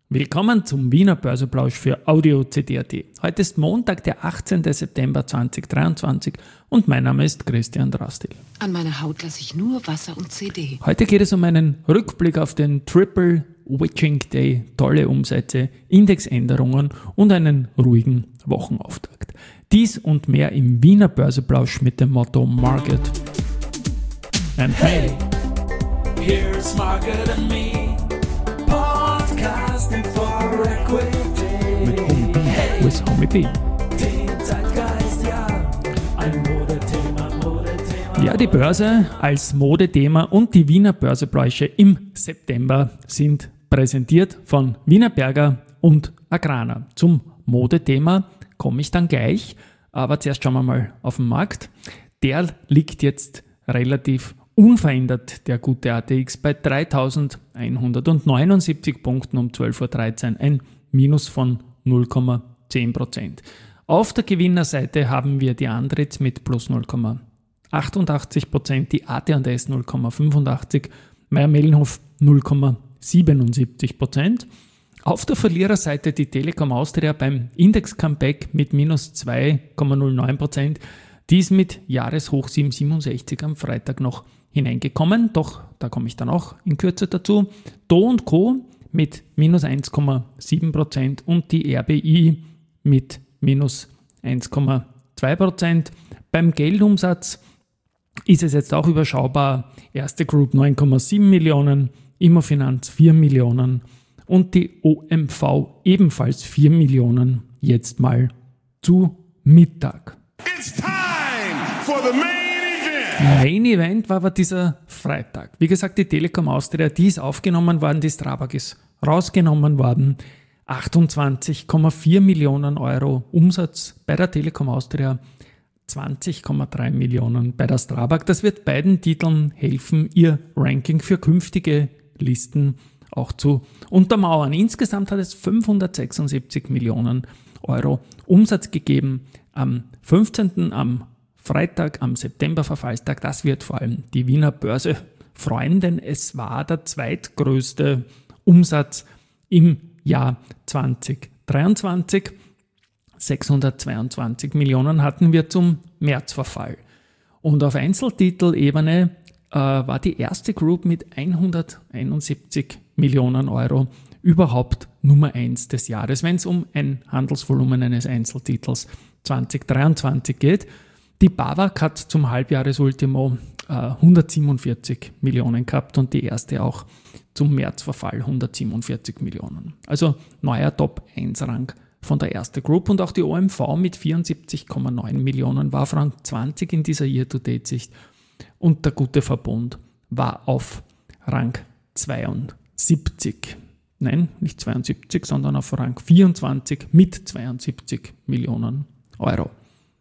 Willkommen zum Wiener Börseplausch für Audio CD.at. Heute ist Montag, der 18. September 2023 und mein Name ist Christian Drastil. An meiner Haut lasse ich nur Wasser und CD. Heute geht es um einen Rückblick auf den Triple Witching Day, tolle Umsätze, Indexänderungen und einen ruhigen Wochenauftakt. Dies und mehr im Wiener Börseplausch mit dem Motto Market and Hey, here's Market and Me. Podcasting for Equity. mit Homie B. Hey, With Homie B. den Zeitgeist, ja. Ein Modethema. Ja, die Börse als Modethema und die Wiener Börsepläusche im September sind präsentiert von Wienerberger und Agrana. Zum Modethema komme ich dann gleich, aber zuerst schauen wir mal auf den Markt. Der liegt jetzt relativ unverändert, der gute ATX, bei 3.179 Punkten um 12.13 Uhr, ein Minus von 0,10%. Auf der Gewinnerseite haben wir die Andritz mit plus 0,88%, die AT&S 0,85%, Mayr-Melnhof 0,77%. Auf der Verliererseite die Telekom Austria beim Index-Comeback mit minus 2,09%. Die ist mit Jahreshoch 7,67 am Freitag noch hineingekommen, doch da komme ich dann auch in Kürze dazu. Do & Co. mit minus 1,7% und die RBI mit minus 1,2%. Beim Geldumsatz ist es jetzt auch überschaubar. Erste Group 9,7 Millionen, Immofinanz 4 Millionen und die OMV ebenfalls 4 Millionen jetzt mal zu Mittag. It's time for the main event. Main Event war aber dieser Freitag. Wie gesagt, die Telekom Austria, die ist aufgenommen worden, die Strabag ist rausgenommen worden. 28,4 Millionen Euro Umsatz bei der Telekom Austria, 20,3 Millionen bei der Strabag. Das wird beiden Titeln helfen, ihr Ranking für künftige Listen auch zu untermauern. Insgesamt hat es 576 Millionen Euro Umsatz gegeben am 15. am Freitag, am September-Verfallstag. Das wird vor allem die Wiener Börse freuen, denn es war der zweitgrößte Umsatz im Jahr 2023. 622 Millionen hatten wir zum Märzverfall. Und auf Einzeltitelebene war die erste Group mit 171 Millionen Euro überhaupt Nummer 1 des Jahres, wenn es um ein Handelsvolumen eines Einzeltitels 2023 geht. Die BAWAG hat zum Halbjahresultimo 147 Millionen gehabt und die erste auch zum Märzverfall 147 Millionen. Also neuer Top-1-Rang von der ersten Group und auch die OMV mit 74,9 Millionen war auf Rang 20 in dieser Year-to-Date-Sicht und der gute Verbund war auf Rang 72. Nein, nicht 72, sondern auf Rang 24 mit 72 Millionen Euro.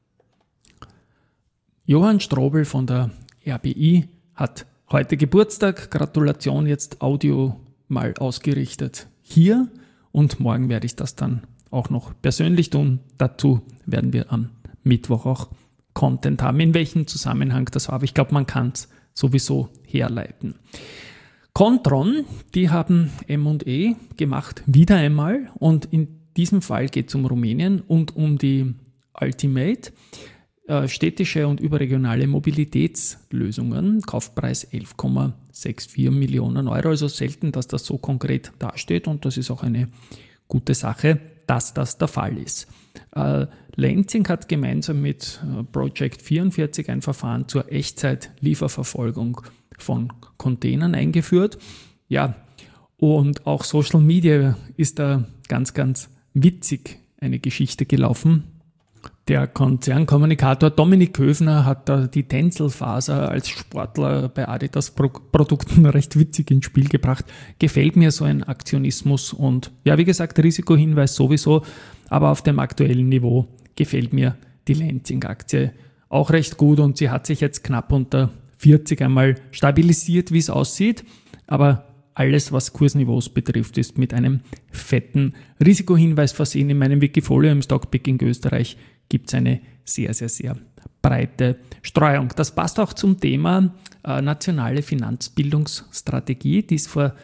Johann Strobl von der RBI hat heute Geburtstag. Gratulation, jetzt Audio mal ausgerichtet hier und morgen werde ich das dann auch noch persönlich tun. Dazu werden wir am Mittwoch auch Content haben. In welchem Zusammenhang das war, aber ich glaube, man kann es sowieso herleiten. Contron, die haben M&A gemacht, wieder einmal, und in diesem Fall geht es um Rumänien und um die Ultimate, städtische und überregionale Mobilitätslösungen, Kaufpreis 11,64 Millionen Euro, also selten, dass das so konkret dasteht und das ist auch eine gute Sache, dass das der Fall ist. Lenzing hat gemeinsam mit Project 44 ein Verfahren zur Echtzeit-Lieferverfolgung von Containern eingeführt. Ja, und auch Social Media ist da ganz, ganz witzig eine Geschichte gelaufen. Der Konzernkommunikator Dominik Köfner hat da die Tenselfaser als Sportler bei Adidas Produkten recht witzig ins Spiel gebracht. Gefällt mir so ein Aktionismus und ja, wie gesagt, Risikohinweis sowieso, aber auf dem aktuellen Niveau gefällt mir die Lenzing-Aktie auch recht gut und sie hat sich jetzt knapp unter 40 einmal stabilisiert, wie es aussieht, aber alles, was Kursniveaus betrifft, ist mit einem fetten Risikohinweis versehen. In meinem Wikifolio im Stockpicking Österreich gibt es eine sehr, sehr, sehr breite Streuung. Das passt auch zum Thema nationale Finanzbildungsstrategie, die ist vor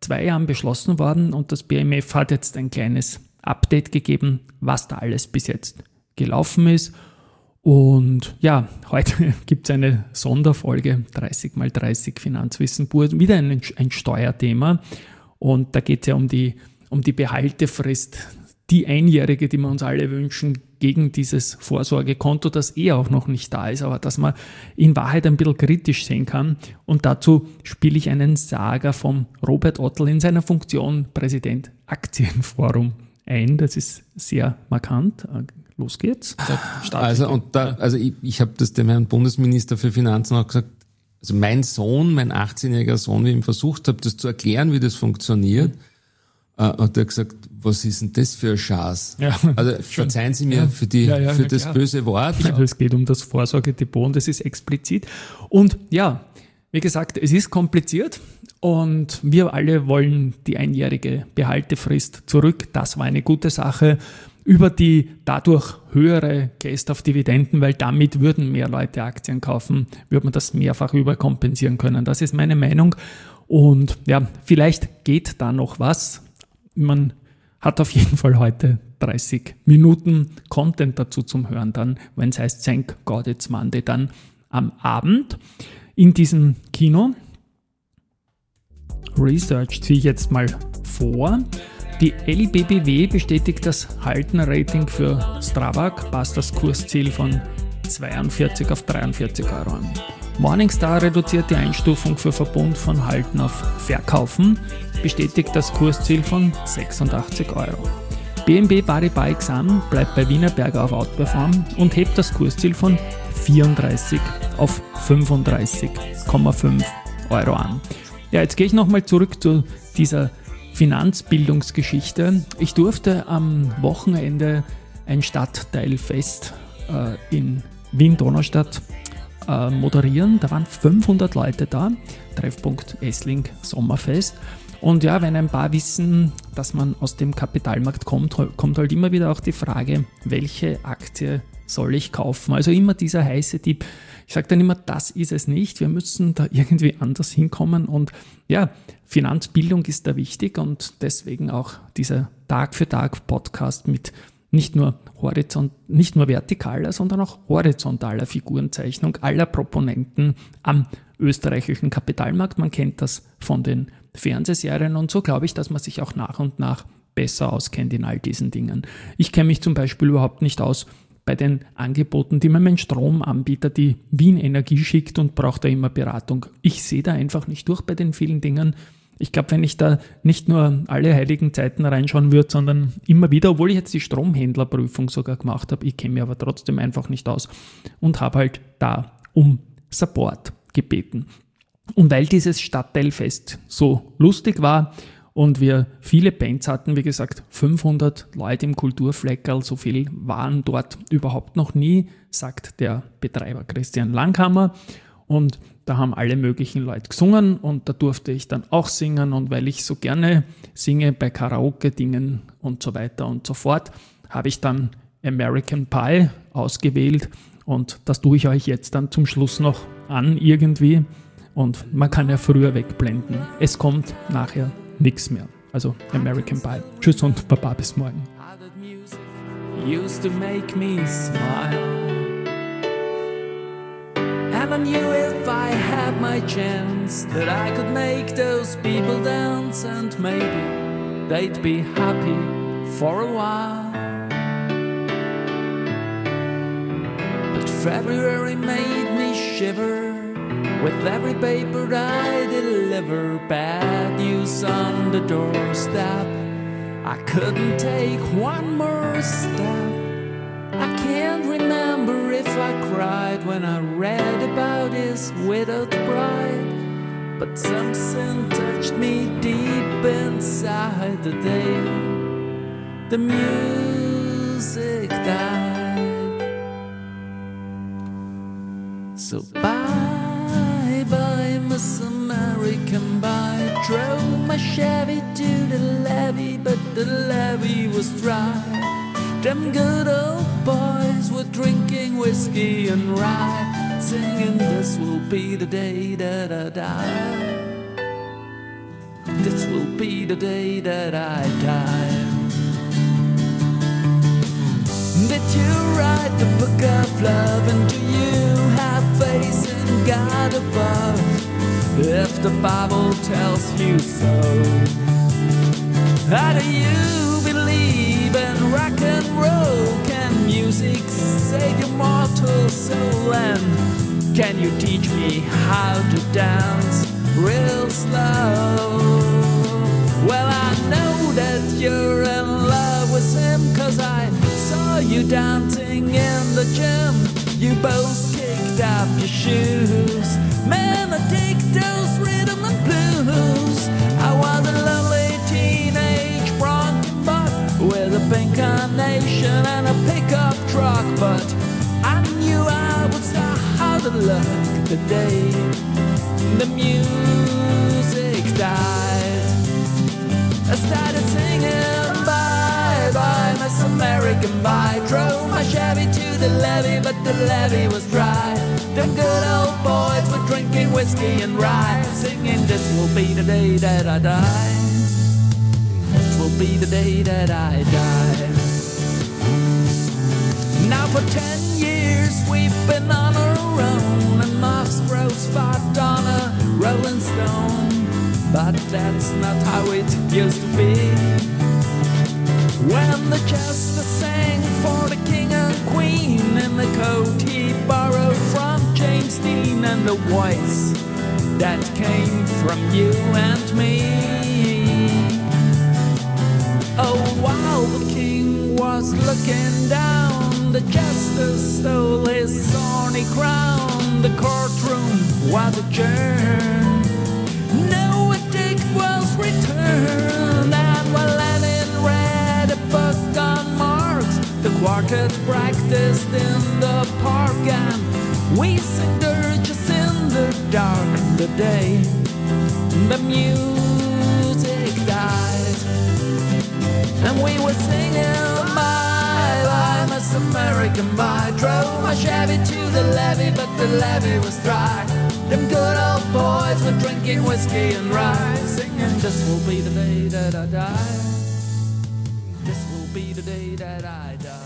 2 Jahren beschlossen worden und das BMF hat jetzt ein kleines Update gegeben, was da alles bis jetzt gelaufen ist. Und ja, heute gibt es eine Sonderfolge 30x30 Finanzwissen pur, wieder ein Steuerthema. Und da geht es ja um die Behaltefrist, die einjährige, die wir uns alle wünschen, gegen dieses Vorsorgekonto, das auch noch nicht da ist, aber das man in Wahrheit ein bisschen kritisch sehen kann. Und dazu spiele ich einen Saga von Robert Ottl in seiner Funktion Präsident Aktienforum ein. Das ist sehr markant. Los geht's. Ich habe das dem Herrn Bundesminister für Finanzen auch gesagt, also mein 18-jähriger Sohn, wie ich ihm versucht habe, das zu erklären, wie das funktioniert, hat er gesagt, was ist denn das für ein Schatz? Ja, also verzeihen Sie mir für das böse Wort. Ja, es geht um das Vorsorgedepot und das ist explizit. Und ja, wie gesagt, es ist kompliziert und wir alle wollen die einjährige Behaltefrist zurück. Das war eine gute Sache. Über die dadurch höhere Gest auf Dividenden, weil damit würden mehr Leute Aktien kaufen, würde man das mehrfach überkompensieren können. Das ist meine Meinung. Und ja, vielleicht geht da noch was. Man hat auf jeden Fall heute 30 Minuten Content dazu zum Hören, dann, wenn es heißt Thank God It's Monday, dann am Abend in diesem Kino. Research ziehe ich jetzt mal vor. Die LBBW bestätigt das Halten-Rating für Strabag, passt das Kursziel von 42 auf 43 Euro an. Morningstar reduziert die Einstufung für Verbund von Halten auf Verkaufen, bestätigt das Kursziel von 86 Euro. BNP Paribas Exam bleibt bei Wienerberger auf Outperform und hebt das Kursziel von 34 auf 35,5 Euro an. Ja, jetzt gehe ich nochmal zurück zu dieser Finanzbildungsgeschichte. Ich durfte am Wochenende ein Stadtteilfest in Wien-Donaustadt moderieren. Da waren 500 Leute da, Treffpunkt Essling Sommerfest. Und ja, wenn ein paar wissen, dass man aus dem Kapitalmarkt kommt halt immer wieder auch die Frage, welche Aktie soll ich kaufen? Also immer dieser heiße Tipp. Ich sage dann immer, das ist es nicht. Wir müssen da irgendwie anders hinkommen. Und ja, Finanzbildung ist da wichtig und deswegen auch dieser Tag-für-Tag-Podcast mit nicht nur vertikaler, sondern auch horizontaler Figurenzeichnung aller Proponenten am österreichischen Kapitalmarkt. Man kennt das von den Fernsehserien und so glaube ich, dass man sich auch nach und nach besser auskennt in all diesen Dingen. Ich kenne mich zum Beispiel überhaupt nicht aus bei den Angeboten, die mir mein Stromanbieter, die Wien Energie schickt und braucht da immer Beratung. Ich sehe da einfach nicht durch bei den vielen Dingen. Ich glaube, wenn ich da nicht nur alle heiligen Zeiten reinschauen würde, sondern immer wieder, obwohl ich jetzt die Stromhändlerprüfung sogar gemacht habe, ich kenne mich aber trotzdem einfach nicht aus und habe halt da um Support gebeten. Und weil dieses Stadtteilfest so lustig war und wir viele Bands hatten, wie gesagt, 500 Leute im Kulturfleckerl, so viel waren dort überhaupt noch nie, sagt der Betreiber Christian Langhammer. Und da haben alle möglichen Leute gesungen und da durfte ich dann auch singen. Und weil ich so gerne singe bei Karaoke-Dingen und so weiter und so fort, habe ich dann American Pie ausgewählt. Und das tue ich euch jetzt dann zum Schluss noch an irgendwie. Und man kann ja früher wegblenden. Es kommt nachher nichts mehr. Also American Pie. Tschüss und Baba, bis morgen. Used to make me smile, and I knew if I had my chance that I could make those people dance, and maybe they'd be happy for a while. But February made me shiver with every paper I deliver. Bad news on the doorstep, I couldn't take one more step. I can't remember if I cried when I read about his widowed bride, but something touched me deep inside the day the music died. So bye bye Miss American Pie. Drove my Chevy to the levee, but the levee was dry. Them good old boys were drinking whiskey and rye, singing this will be the day that I die. This will be the day that I die. Did you write the book of love, and do you have faith in God above? If the Bible tells you so, how do you believe in rock and roll? Can music save your mortal soul? And can you teach me how to dance real slow? Well, I know that you're in love with him, 'cause I saw you dancing in the gym. You both kicked up your shoes. Man, I dig those rhythm and blues. I was a lovely teenage bronco buck with a pink carnation and a pickup truck, but I knew I would start how to look the day the music died. I started singing bye bye Miss American bye. Drove my Chevy to the levee, but the levee was dry. The good old boys were drinking whiskey and rye, singing this will be the day that I die. This will be the day that I die. Now for 10 years we've been on our own, and Moss Bros fought on a Rolling Stone. But that's not how it used to be. When the jester sang for the king and queen in the coat he borrowed from James Dean, and the voice that came from you and me. Oh, while the king was looking down, the jester stole his thorny crown. The courtroom was adjourned. No verdict was returned, and while Lenin read a book on Marx, the quartet practiced in the park, and we sang dirges in the dark. The day the music died, and we were singing bye bye Miss American bye. Drove my Chevy to the levee, but the levee was dry. Them good old boys were drinking whiskey and rye, singing this will be the day that I die. This will be the day that I die.